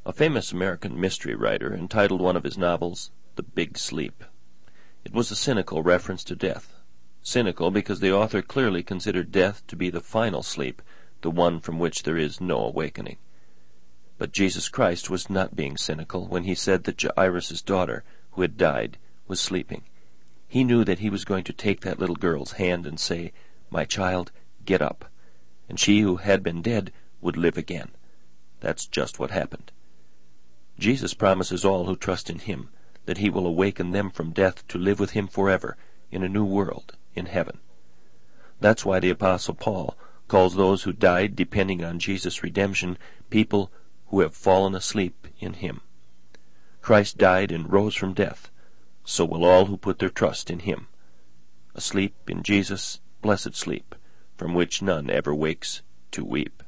A famous American mystery writer entitled one of his novels, The Big Sleep. It was a cynical reference to death. Cynical because the author clearly considered death to be the final sleep, the one from which there is no awakening. But Jesus Christ was not being cynical when he said that Jairus' daughter, who had died, was sleeping. He knew that he was going to take that little girl's hand and say, "My child, get up," and she who had been dead would live again. That's just what happened. Jesus promises all who trust in him that he will awaken them from death to live with him forever in a new world, in heaven. That's why the Apostle Paul calls those who died depending on Jesus' redemption people who have fallen asleep in him. Christ died and rose from death. So will all who put their trust in him. Asleep in Jesus, blessed sleep, from which none ever wakes to weep.